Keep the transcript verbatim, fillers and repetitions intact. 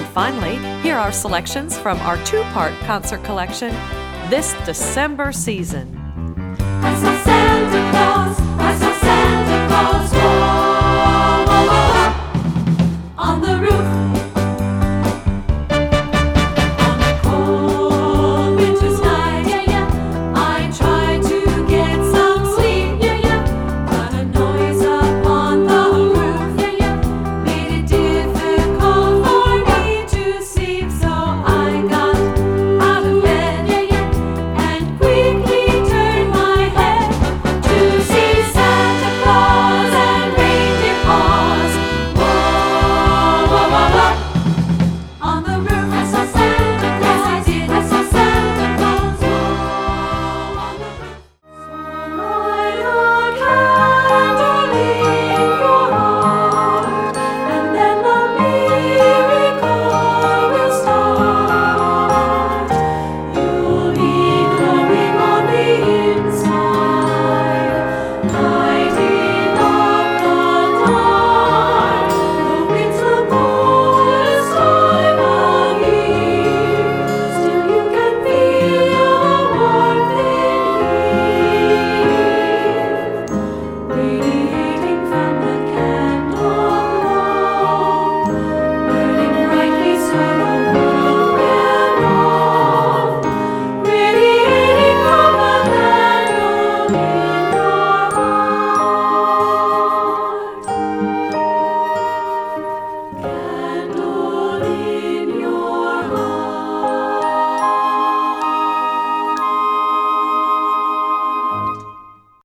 finally, here are selections from our two-part concert collection this December season. I saw Santa Claus, I saw Santa Claus.